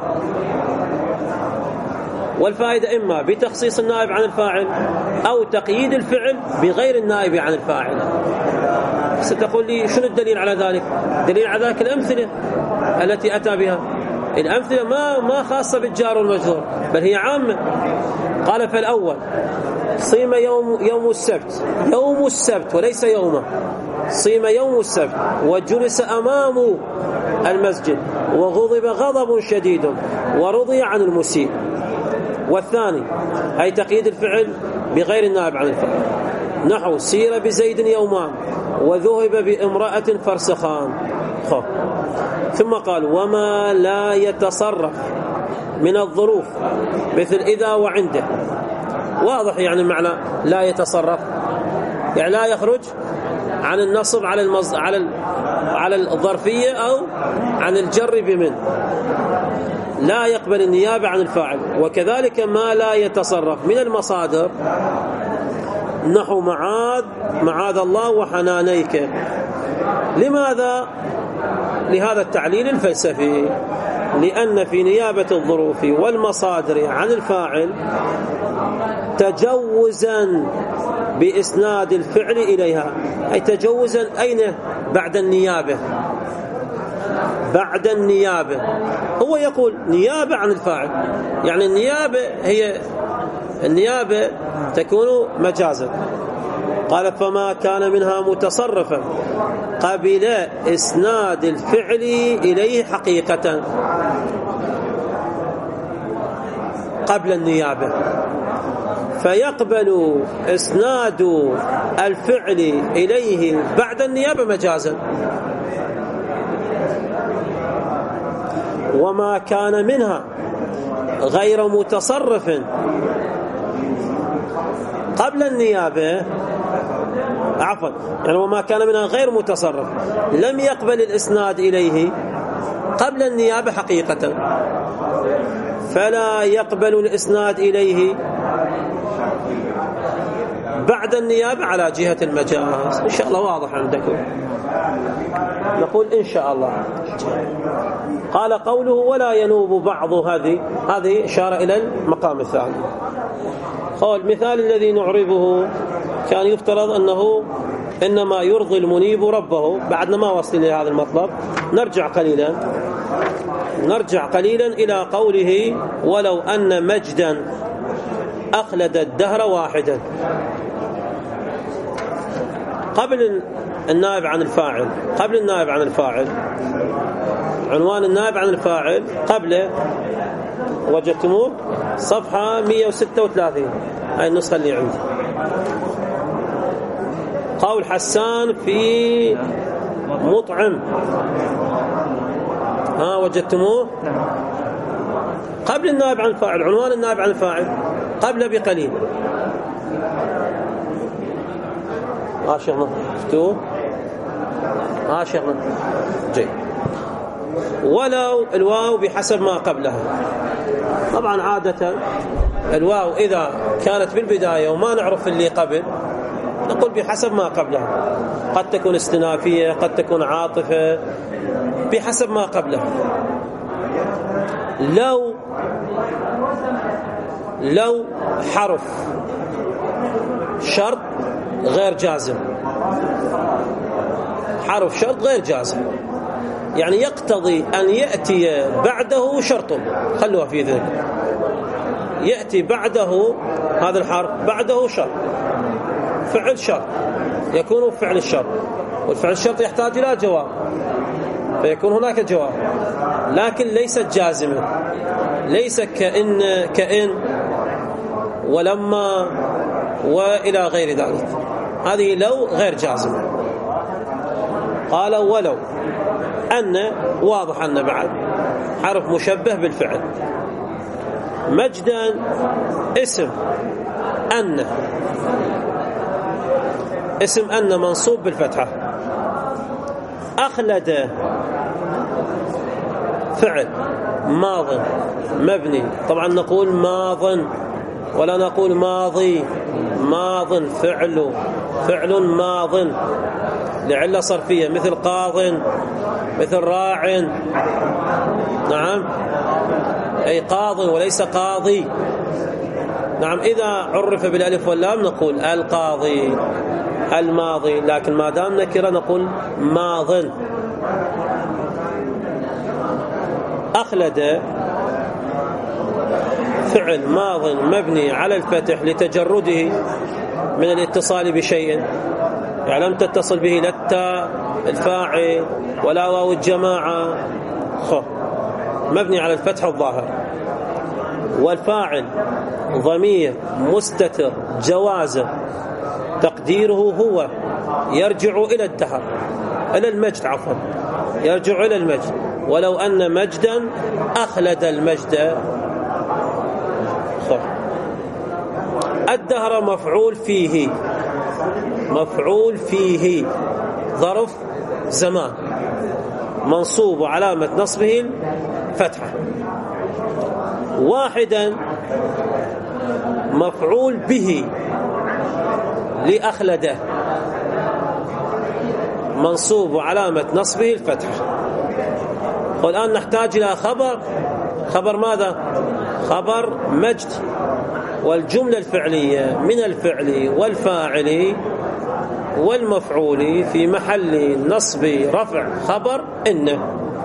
والفائدة إما بتخصيص النائب عن الفاعل أو تقييد الفعل بغير النائب عن الفاعل. ستقول لي شنو الدليل على ذلك؟ دليل على ذلك الأمثلة التي أتى بها. الأمثلة ما ما خاصة بالجار والمجرور بل هي عامة. قال فالأول صيم يوم يوم السبت، يوم السبت وليس يومه، صيم يوم السبت وجلس أمامه المسجد وغضب غضب شديد ورضي عن المسيء. والثاني أي تقييد الفعل بغير النائب عن الفعل، نحو سير بزيد يومان وذهب بامرأة فرسخان. خب. ثم قال وما لا يتصرف من الظروف مثل إذا وعنده. واضح يعني معنى لا يتصرف، يعني لا يخرج عن النصب على المص... على ال... على الظرفية أو عن الجر بمن، لا يقبل النيابة عن الفاعل. وكذلك ما لا يتصرف من المصادر، نحو معاذ معاذ الله وحنانيك. لماذا؟ لهذا التعليل الفلسفي، لأن في نيابة الظروف والمصادر عن الفاعل تجوزا بإسناد الفعل إليها، أي تجوزا أين؟ بعد النيابة. بعد النيابة هو يقول نيابة عن الفاعل، يعني النيابة هي النيابة تكون مجازا. قال فما كان منها متصرفا قبل إسناد الفعل إليه حقيقة قبل النيابة، فيقبل إسناد الفعل إليه بعد النيابة مجازا. وما كان منها غير متصرف قبل النيابة، عفوا يعني وما كان منها غير متصرف لم يقبل الإسناد إليه قبل النيابة حقيقة، فلا يقبل الإسناد إليه بعد النيابة على جهة المجاز. إن شاء الله واضح عندكم، نقول إن شاء الله. قال قوله ولا ينوب بعض، هذه هذه إشارة إلى المقام الثاني. قال المثال الذي نعربه كان يفترض أنه إنما يرضي المنيب ربه. بعدنا ما وصل إلى هذا المطلب، نرجع قليلا نرجع قليلا إلى قوله ولو أن مجدا أخلد الدهر واحدا. قبل النائب عن الفاعل، قبل النائب عن الفاعل عنوان النائب عن الفاعل قبله وجدتموه صفحة مئة وستة وثلاثين، هاي النسخة اللي عندي. قول حسان في مطعم، ها وجدتموه قبل النائب عن الفاعل، عنوان النائب عن الفاعل قبل بقليل. ها شيخنا شفتوه؟ ها شيخنا جيد. ولو الواو بحسب ما قبلها. طبعا عادة الواو إذا كانت بالبداية وما نعرف اللي قبل نقول بحسب ما قبلها، قد تكون استنافية قد تكون عاطفة، بحسب ما قبلها. لو لو حرف شرط غير جازم، حرف شرط غير جازم، يعني يقتضي أن يأتي بعده شرط، خلوها في ذلك، يأتي بعده هذا الحرف بعده شرط، فعل شرط يكون فعل الشرط، والفعل الشرط يحتاج إلى جواب فيكون هناك جواب، لكن ليست جازمة، ليس كأن كأن ولما وإلى غير ذلك، هذه لو غير جازمة. قال ولو أن، واضح أن بعد حرف مشبه بالفعل. مجدا اسم أن، اسم أن منصوب بالفتحة. أخلد فعل ماض مبني، طبعا نقول ماض ولا نقول ماضي، ماض فعل فعل ماض لعلة صرفية، مثل قاض مثل راع، نعم أي قاض وليس قاضي. نعم إذا عرف بالألف واللام نقول القاضي الماضي، لكن ما دام نكرة نقول ماض. أخلد فعل ماض مبني على الفتح لتجرده من الاتصال بشيء، يعني لم تتصل به لا التاء الفاعل ولا واو الجماعة خ مبني على الفتح الظاهر، والفاعل ضمير مستتر جوازا تقديره هو يرجع إلى الدهر، إلى المجد عفوا، يرجع إلى المجد، ولو أن مجدا أخلد المجد. الدهر مفعول فيه، مفعول فيه ظرف زمان منصوب وعلامة نصبه الفتحة. واحدا مفعول به لأخلده منصوب وعلامة نصبه الفتحة. والآن نحتاج إلى خبر، خبر ماذا؟ خبر مجد، والجملة الفعلية من الفعل والفاعل والمفعول في محل نصب رفع خبر إن.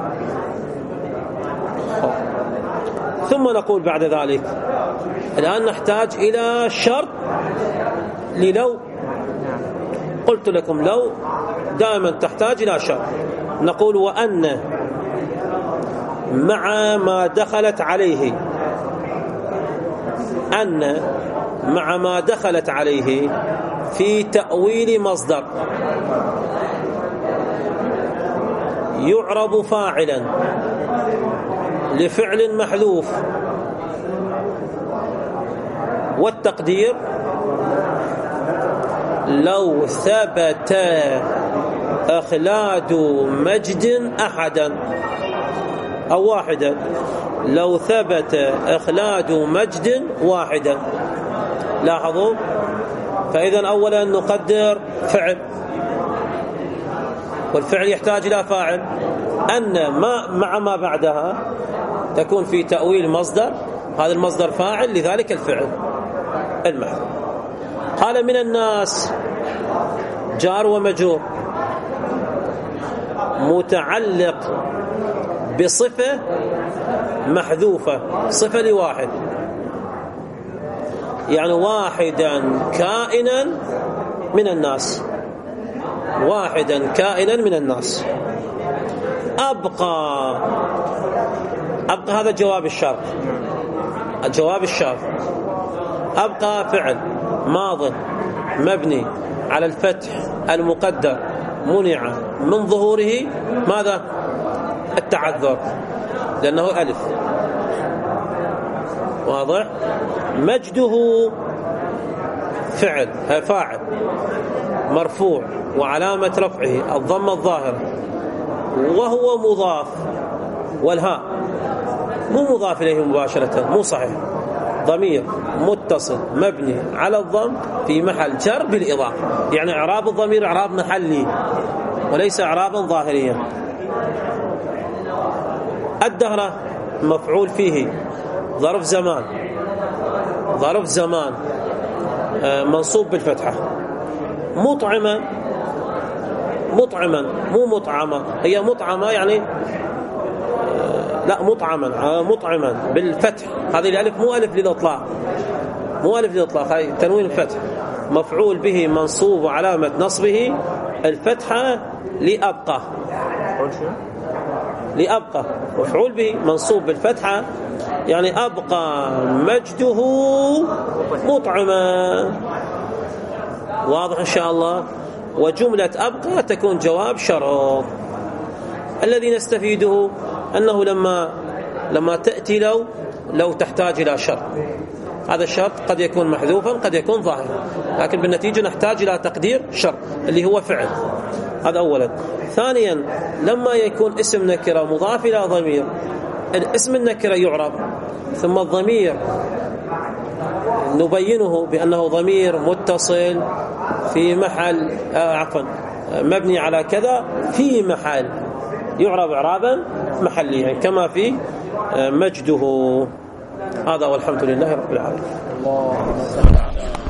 ثم نقول بعد ذلك الآن نحتاج إلى شرط للو. قلت لكم لو دائما تحتاج إلى شرط. نقول وأن مع ما دخلت عليه، أن مع ما دخلت عليه في تأويل مصدر يعرب فاعلا لفعل محذوف، والتقدير لو ثبت أخلاد مجد أحدا أو واحدا، لو ثبت أخلاد مجد واحدا. لاحظوا، فإذا أولا نقدر فعل، والفعل يحتاج إلى فاعل. أن ما مع ما بعدها تكون في تأويل مصدر، هذا المصدر فاعل لذلك الفعل المحذوف. قال من الناس جار ومجرور متعلق بصفة محذوفة، صفة لواحد، يعني واحدا كائنا من الناس، واحدا كائنا من الناس. أبقى، أبقى هذا جواب الشرط، الجواب الشرط. أبقى فعل ماض مبني على الفتح المقدر منع من ظهوره ماذا؟ التعذر، لأنه ألف. واضح؟ مجده فعل فاعل مرفوع وعلامة رفعه الضمة الظاهرة، وهو مضاف، والهاء مو مضاف إليه مباشرة، مو صحيح، ضمير متصل مبني على الضم في محل جر بالإضافة، يعني إعراب الضمير إعراب محلي وليس إعرابا ظاهريا. الدهر مفعول فيه ظرف زمان، ظرف زمان منصوب بالفتحة. مطعما، مطعما مو مطعمة، هي مطعمة يعني لا مطعما، مطعما بالفتح، هذه الألف مو ألف للإطلاق، مو ألف للإطلاق، هاي تنوين الفتح. مفعول به منصوب وعلامة نصبه الفتحة لأبقى، لأبقى مفعول به منصوب بالفتحة، يعني أبقى مجده مطعما. واضح إن شاء الله. وجملة أبقى تكون جواب شرط. الذي نستفيده أنه لما لما تأتي لو لو تحتاج إلى شرط، هذا الشرط قد يكون محذوفا قد يكون ظاهرا، لكن بالنتيجة نحتاج إلى تقدير شرط اللي هو فعل. هذا أولا. ثانيا لما يكون اسم نكرة مضاف إلى ضمير، الاسم النكرة يعرب، ثم الضمير نبينه بأنه ضمير متصل في محل آه عفوا مبني على كذا في محل يعرب إعرابا محليا كما في آه مجده. هذا والحمد لله رب العالمين.